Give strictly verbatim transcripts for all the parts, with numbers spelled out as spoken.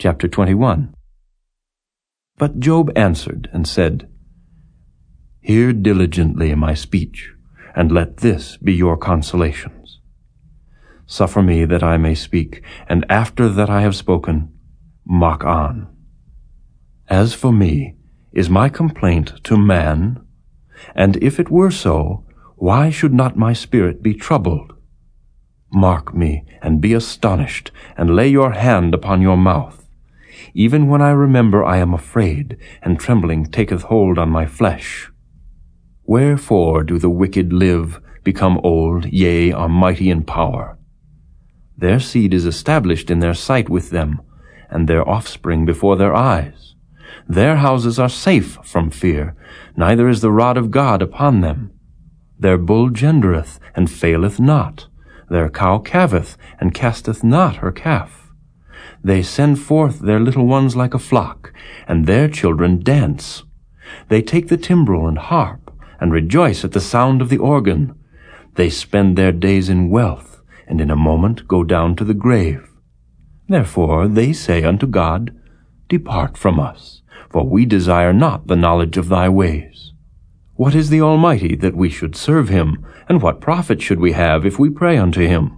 Chapter twenty-one. But Job answered and said, Hear diligently my speech, and let this be your consolations. Suffer me that I may speak, and after that I have spoken, mock on. As for me, is my complaint to man? And if it were so, why should not my spirit be troubled? Mark me, and be astonished, and lay your hand upon your mouth. Even when I remember I am afraid, and trembling taketh hold on my flesh. Wherefore do the wicked live, become old, yea, are mighty in power? Their seed is established in their sight with them, and their offspring before their eyes. Their houses are safe from fear, neither is the rod of God upon them. Their bull gendereth, and faileth not. Their cow calveth, and casteth not her calf. They send forth their little ones like a flock, and their children dance. They take the timbrel and harp, and rejoice at the sound of the organ. They spend their days in wealth, and in a moment go down to the grave. Therefore they say unto God, Depart from us, for we desire not the knowledge of thy ways. What is the Almighty that we should serve him, and what profit should we have if we pray unto him?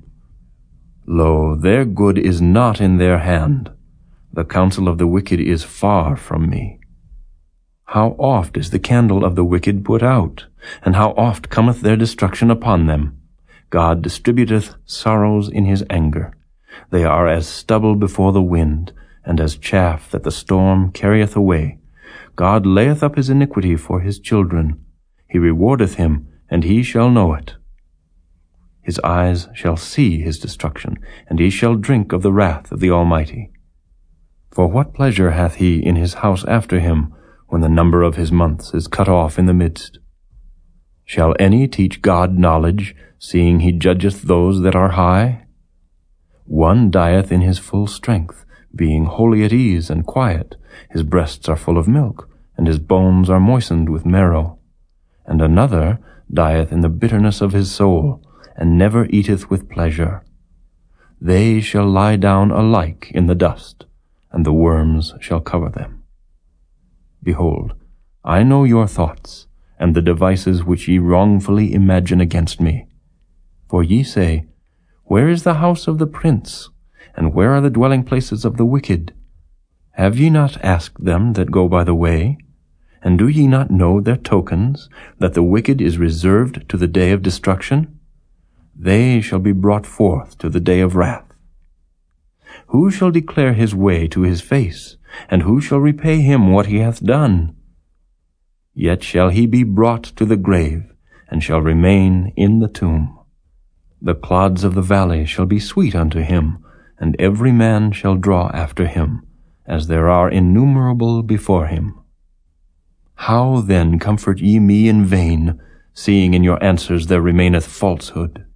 Lo, their good is not in their hand. The counsel of the wicked is far from me. How oft is the candle of the wicked put out, and how oft cometh their destruction upon them? God distributeth sorrows in his anger. They are as stubble before the wind, and as chaff that the storm carrieth away. God layeth up his iniquity for his children. He rewardeth him, and he shall know it. His eyes shall see his destruction, and he shall drink of the wrath of the Almighty. For what pleasure hath he in his house after him, when the number of his months is cut off in the midst? Shall any teach God knowledge, seeing he judgeth those that are high? One dieth in his full strength, being wholly at ease and quiet. His breasts are full of milk, and his bones are moistened with marrow. And another dieth in the bitterness of his soul, and never eateth with pleasure. They shall lie down alike in the dust, and the worms shall cover them. Behold, I know your thoughts, and the devices which ye wrongfully imagine against me. For ye say, Where is the house of the prince? And where are the dwelling places of the wicked? Have ye not asked them that go by the way? And do ye not know their tokens, that the wicked is reserved to the day of destruction? They shall be brought forth to the day of wrath. Who shall declare his way to his face, and who shall repay him what he hath done? Yet shall he be brought to the grave, and shall remain in the tomb. The clods of the valley shall be sweet unto him, and every man shall draw after him, as there are innumerable before him. How then comfort ye me in vain, seeing in your answers there remaineth falsehood?